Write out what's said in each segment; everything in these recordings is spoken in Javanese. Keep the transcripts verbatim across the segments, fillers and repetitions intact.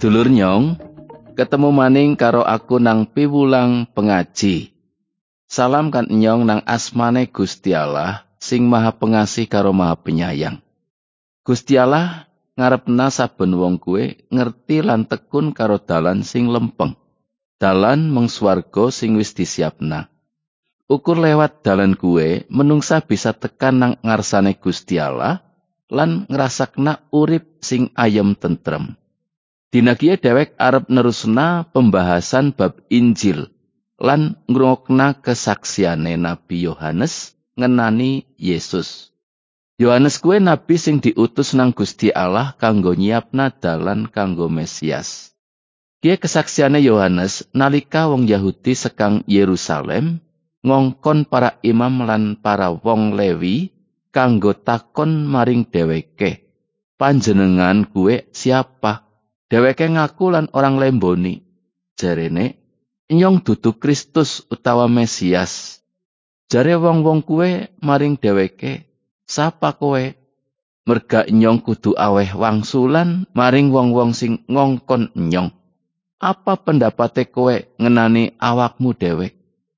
Sedulur nyong, ketemu maning karo aku nang piwulang pengaji. Salam kan nyong nang asmane Gusti Allah sing Maha Pengasih karo Maha Penyayang. Gusti Allah ngarepna saben wong kuwe ngerti lan tekun karo dalan sing lempeng. Dalan mung swarga sing wis disiapna. Ukur lewat dalan kuwe menungsa bisa tekan nang ngarsane Gusti Allah lan ngrasakna urip sing ayem tentrem. Dina kiye dhewek arep nerusna pembahasan bab Injil lan ngrungokna kesaksiane Nabi Yohanes ngenani Yesus. Yohanes kuwe nabi sing diutus nang Gusti Allah kanggo nyiapna dalan kanggo Mesias. Kiye kesaksiane Yohanes nalika wong Yahudi sekang Yerusalem ngongkon para imam lan para wong Lewi kanggo takon maring dheweke, "Panjenengan kuwe siapa?" Dheweke ngaku lan orang lemboni. Jarene, "Nyong dudu Kristus utawa Mesias." Jare wong-wong kuwe maring dheweke, "Sapa kowe?" Merga nyong kudu aweh wangsulan maring wong-wong sing ngongkon nyong. "Apa pendapate kowe ngenani awakmu dhewek?"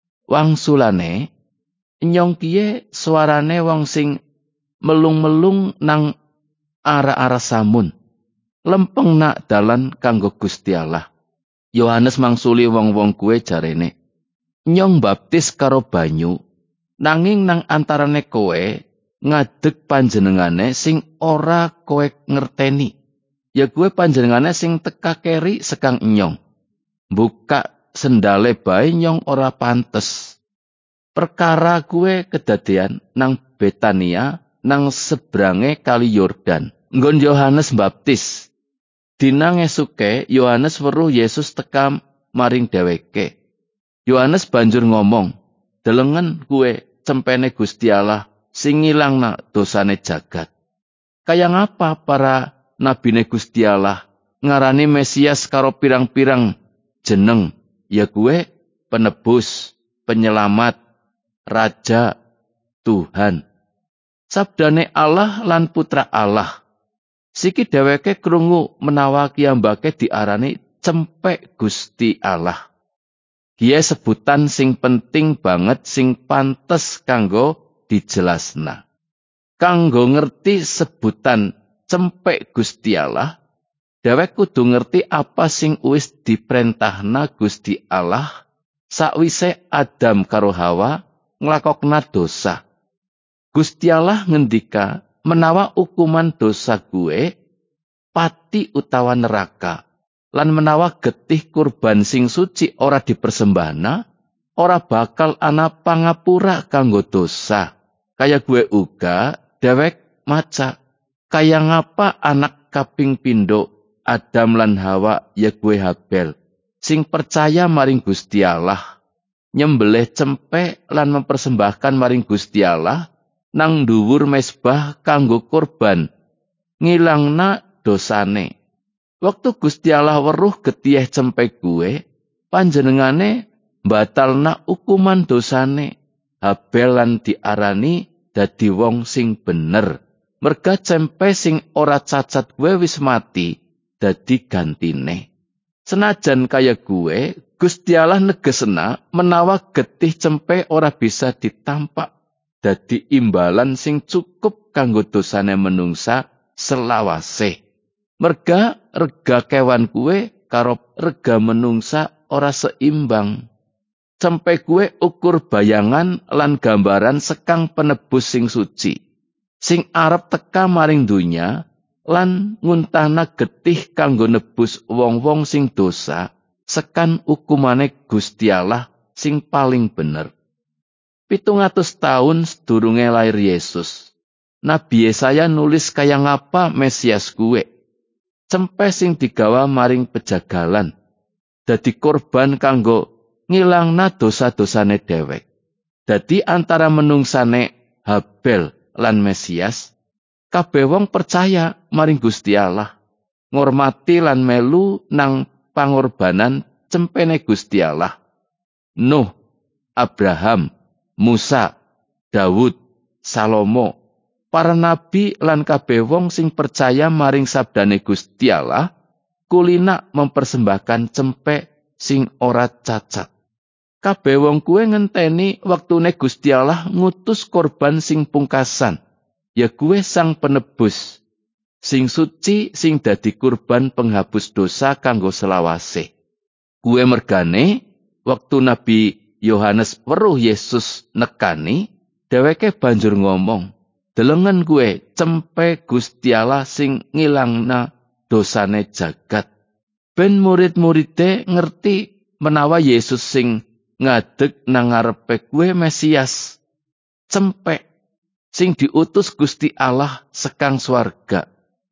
Wangsulane, "Nyong kiye suarane wong sing melung-melung nang ara-ara samun. Lempeng nak dalan kanggo Gusti Allah." Yohanes mangsuli wong-wong kuwe jarene, "Nyong baptis karo banyu, nanging nang antarane kowe ngadeg panjenengane sing ora kowe ngerteni. Ya kuwe panjenengane sing teka keri sekang nyong. Buka sendale bae nyong ora pantes. Perkara kuwe kedadean nang Betania nang sebrange kali Yordan. Nggon Yohanes baptis. Dina ngesuke Yohanes weruh Yesus teka maring dheweke. Yohanes banjur ngomong, "Delengen kuwe cempene Gusti Allah sing ngilangna dosane jagat." Kaya ngapa para nabine Gusti Allah ngarani Mesias karo pirang-pirang jeneng, ya kuwe penebus, penyelamat, raja, Tuhan. Sabdane Allah lan putra Allah. Siki dheweke krungu menawa kiyambake diarani cempek Gusti Allah. Kiye sebutan sing penting banget sing pantes kanggo dijelasna. Kanggo ngerti sebutan cempek Gusti Allah, dhewek kudu ngerti apa sing wis diperintahna Gusti Allah sakwise Adam karo Hawa nglakokna dosa. Gusti Allah ngendika menawa hukuman dosa kuwe pati utawa neraka, lan menawa getih kurban sing suci ora dipersembahna, ora bakal ana pangapura kanggo dosa. Kaya gue uga dhewek maca, kaya ngapa anak kaping pindho Adam lan Hawa ya gue Habel, sing percaya maring Gusti Allah, nyembelih cempe lan mempersembahkan maring Gusti Allah nang dhuwur mezbah kanggo kurban ngilangna dosane. Waktu Gusti Allah weruh getih cempe kuwe, panjenengane batalna hukuman dosane. Habel lan diarani dadi wong sing bener. Merga cempe sing ora cacat kuwe wis mati dadi gantine. Senajan kaya kuwe, Gusti Allah negesna menawa getih cempe ora bisa ditampak dadi imbalan sing cukup kanggo dosane menungsa selawase. Merga rega kewan kuwe karo rega menungsa ora seimbang. Cempe kuwe ukur bayangan lan gambaran sekang penebus sing suci, sing arep teka maring dunya lan nguntahna getih kanggo nebus wong-wong sing dosa sekan hukumane Gusti Allah sing paling bener. Pitung atus tahun sedurunge lair Yesus, Nabi Yesaya nulis kaya ngapa Mesias kuwe. Cempe sing digawa maring pejagalan, dadi korban kanggo ngilangna dosa-dosane dhewek. Dadi antara menungsane Habel lan Mesias, kabeh wong percaya maring Gusti Allah, ngormati lan melu nang pangorbanan cempene Gusti Allah. Nuh, Abraham, Musa, Daud, Salomo, para nabi lan kabeh wong sing percaya maring sabdane Gusti Allah kulina mempersembahkan cempek sing ora cacat. Kabeh wong kuwe ngenteni wektune Gusti Allah ngutus korban sing pungkasan, ya kuwe sang penebus, sing suci sing dadi kurban penghapus dosa kanggo selawase. Kuwe mergane wektu Nabi Yohanes weruh Yesus nekani, dheweke banjur ngomong, "Delengen kuwe cempe Gusti Allah sing ngilangna dosane jagat." Ben murid-muride ngerti menawa Yesus sing ngadeg nang ngarepe kuwe Mesias, cempek sing diutus Gusti Allah sekang swarga,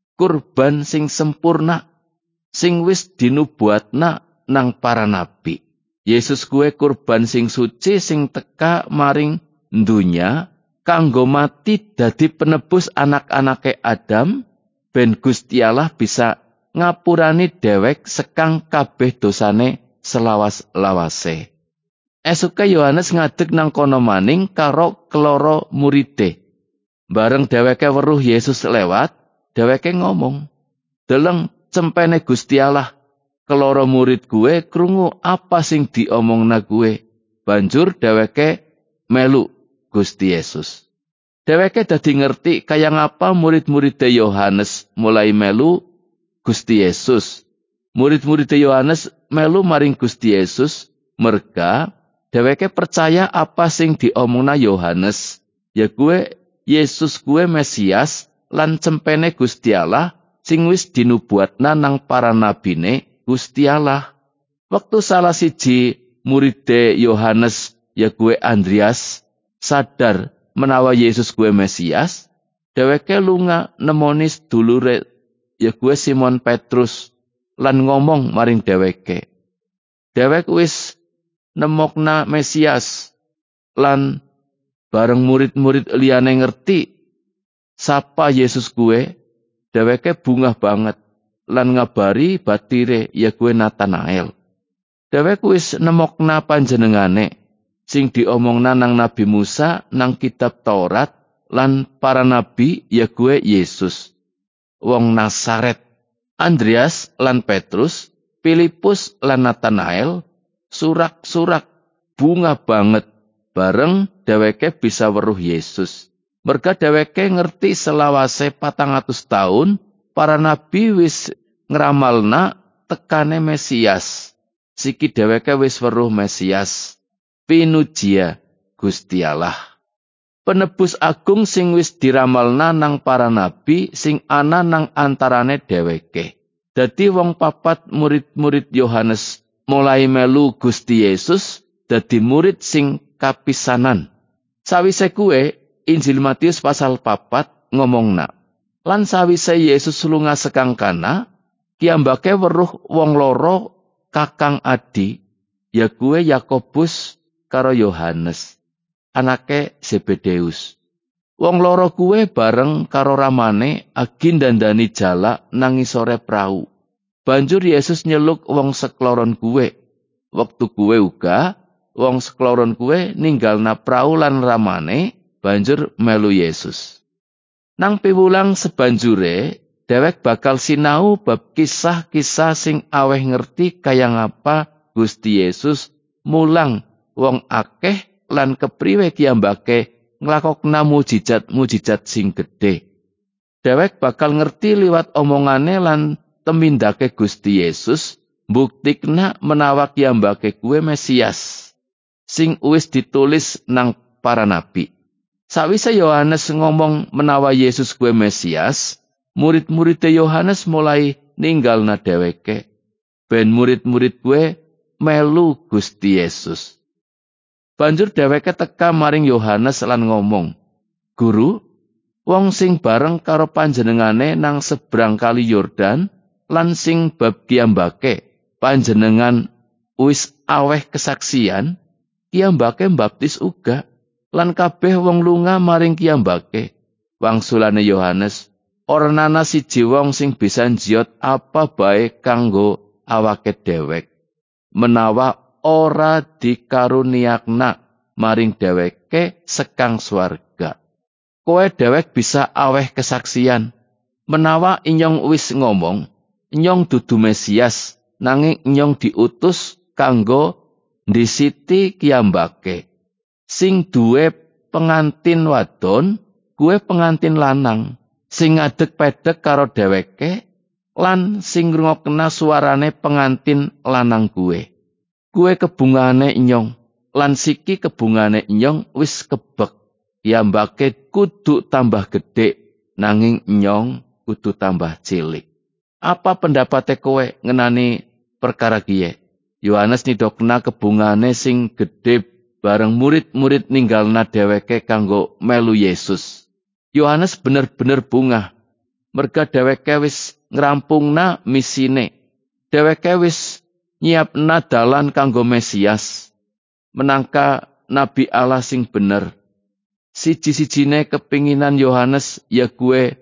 kurban sing sempurna sing wis dinubuatna nang para nabi. Yesus kuwe kurban sing suci sing teka maring ndunya kanggo mati dadi penebus anak-anake Adam, ben Gusti Allah bisa ngapurani dhewek sekang kabeh dosane selawas-lawase. Esuke Yohanes ngadeg nang kono maning karo keloro muride. Bareng dheweke weruh Yesus lewat, dheweke ngomong, "Deleng cempene Gusti Allah." Keloro murid kuwe krungu apa sing diomongna kuwe. Banjur dheweke melu Gusti Yesus. Dheweke dadi ngerti kaya ngapa murid-muride Yohanes mulai melu Gusti Yesus. Murid-muride Yohanes melu maring Gusti Yesus merga dheweke percaya apa sing diomongna Yohanes, ya kuwe Yesus kuwe Mesias lan cempene Gusti Allah sing wis dinubuatna nang para nabine Gusti Allah. Waktu salah siji muride Yohanes, ya kuwe Andreas, sadar menawa Yesus kuwe Mesias, dheweke lunga nemoni sedulure, ya kuwe Simon Petrus, lan ngomong maring dheweke, "Dhewek wis nemokna Mesias," lan bareng murid-murid liyane ngerti sapa Yesus kuwe, dheweke bungah banget lan ngabari batire, ya kuwe Natanael. Dheweke wis nemokna panjenengane sing diomongna nang Nabi Musa nang kitab Taurat lan para nabi, ya kuwe Yesus, wong Nasaret. Andreas lan Petrus, Filipus lan Natanael surak-surak bunga banget bareng dheweke bisa weruh Yesus. Merga dheweke ngerti selawase patang atus taun para nabi wis ngramalna tekane Mesias. Siki dheweke wis weruh Mesias, pinujia Gusti Allah, penebus agung sing wis diramalna nang para nabi sing ana nang antarane dheweke. Dadi wong papat murid-murid Yohanes mulai melu Gusti Yesus dadi murid sing kapisanan. Sawise kuwe Injil Matius pasal papat ngomongna, lan sawise Yesus lunga sekang kana, kiambake weruh wong loro kakang adi, ya kuwe Yakobus karo Yohanes, anake Zebedeus. Wong loro kuwe bareng karo ramane agi ndandani jala nang ngisore prau. Banjur Yesus nyeluk wong sekloron kuwe. Wektu kuwe uga wong sekloron kuwe ninggalna prau lan ramane banjur melu Yesus. Nang piwulang sebanjure dhewek bakal sinau bab kisah-kisah sing aweh ngerti kaya ngapa Gusti Yesus mulang wong akeh lan kepriwe kiambake nglakokna mujizat-mujizat sing gedhe. Dhewek bakal ngerti liwat omongane lan temindake Gusti Yesus mbuktikna menawa kiambake kuwe Mesias sing wis ditulis nang para nabi. Sawise Yohanes ngomong menawa Yesus kuwe Mesias, murid-muride Yohanes mulai ninggalna dheweke. Ben murid-murid kuwe melu Gusti Yesus. Banjur dheweke teka maring Yohanes lan ngomong, "Guru, wong sing bareng karo panjenengane nang sebrang kali Yordan lan sing bab kiambake panjenengan wis aweh kesaksian, kiambake mbaptis uga, lan kabeh wong lunga maring kiambake." Wangsulane Yohanes, "Ora ana siji wong sing bisa njiot apa bae kanggo awake dhewek, menawa ora dikaruniakna maring dheweke sekang swarga." Kowe dhewek bisa aweh kesaksian, menawa inyong wis ngomong, Nyong dudu Mesias, nanging nyong diutus kanggo ndisiti kiyambake. Sing duwe pengantin wadon, kuwe pengantin lanang, sing ngadeg-pedeg karo dheweke, lan sing ngrungokna suarane pengantin lanang kuwe. Kuwe kebungane nyong, lan siki kebungane nyong wis kebek. Kiyambake kudu tambah gedhe, nanging nyong kudu tambah cilik. Apa pendapate kowe ngenani perkara kiye? Yohanes nidokna kebungane sing gedhe bareng murid-murid ninggalna dheweke kanggo melu Yesus. Yohanes bener-bener bungah, merga dheweke wis ngrampungna misine. Dheweke wis nyiapna dalan kanggo Mesias, menangka Nabi Allah sing bener. Siji-sijine kepinginan Yohanes ya kuwe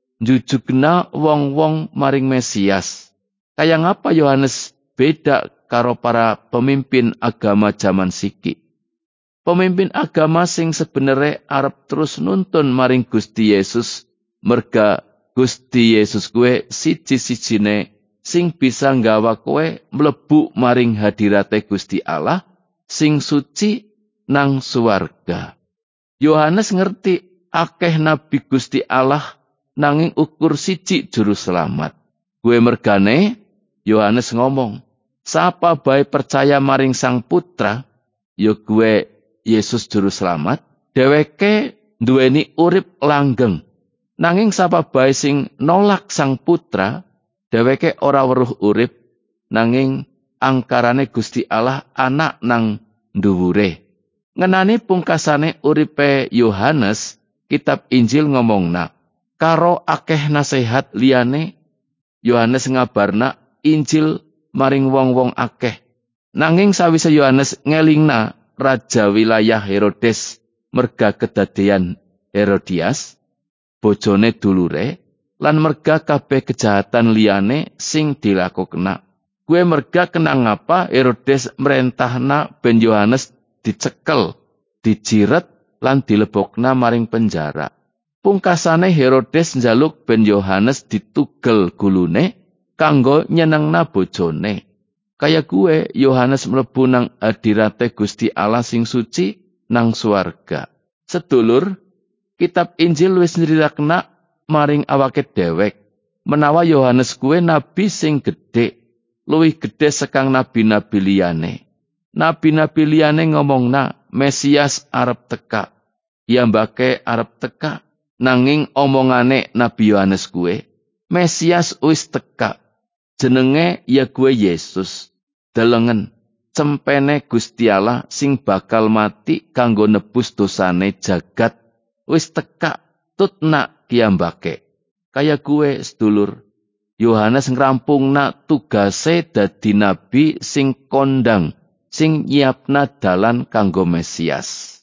njujugna wong-wong maring Mesias. Kaya ngapa Yohanes beda karo para pemimpin agama jaman siki? Pemimpin agama sing sebenere arep terus nuntun maring Gusti Yesus, merga Gusti Yesus kuwe siji-sijine sing bisa nggawa kowe mlebu maring hadirate Gusti Allah sing suci nang suwarga. Yohanes ngerti akeh nabi Gusti Allah nanging ukur siji juru selamat. Kuwe mergane Yohanes ngomong, sapa bae percaya maring Sang Putra, ya kuwe Yesus juru selamat, dheweke nduweni urip langgeng. Nanging sapa bae sing nolak Sang Putra, dheweke ora weruh urip, nanging angkarane Gusti Allah anak nang nduwure. Ngenani pungkasane uripe Yohanes, kitab Injil ngomongna, karo akeh nasihat liyane, Yohanes ngabarna Injil maring wong-wong akeh. Nanging sawise Yohanes ngelingna raja wilayah Herodes merga kedadean Herodias, bojone dulure, lan merga kabeh kejahatan liyane sing dilakokna. Kuwe merga kenang ngapa Herodes merentahna ben Yohanes dicekel, dijiret, lan dilebokna maring penjara. Pungkasane Herodes njaluk ben Yohanes ditugel gulune kanggo nyenengna bojone. Kaya kuwe Yohanes mlebu nang hadirate Gusti Allah sing suci nang swarga. Sedulur, kitab Injil wis nyritakna maring awake dhewek menawa Yohanes kuwe nabi sing gedhe, luwih gedhe sekang nabi-nabi liyane. Nabi-nabi liyane ngomongna Mesias arep teka, piyambake arep teka, nanging omongane Nabi Yohanes kuwe, Mesias wis teka, jenenge ya kuwe Yesus. Delengen, cempene Gusti Allah sing bakal mati kanggo nebus dosane jagat, wis teka tutna kiyambake. Kaya kuwe sedulur, Yohanes ngrampungna tugase dadi nabi sing kondang, sing nyiapna dalan kanggo Mesias.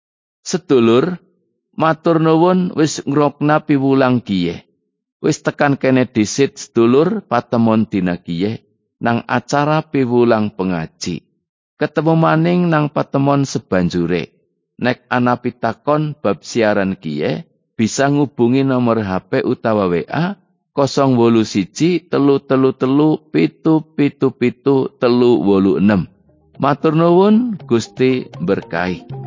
Sedulur, matur nuwun wis ngrokna piwulang kiye. Wis tekan kene dhisit sedulur patemon dina kiye nang acara piwulang pengaji. Ketemu maning nang patemon sebanjure. Nek ana pitakon bab siaran kiye, bisa ngubungi nomor H P utawa W A nol wolu siji telu telu telu pitu pitu pitu telu wolu enem. Matur nuwun, Gusti berkahi.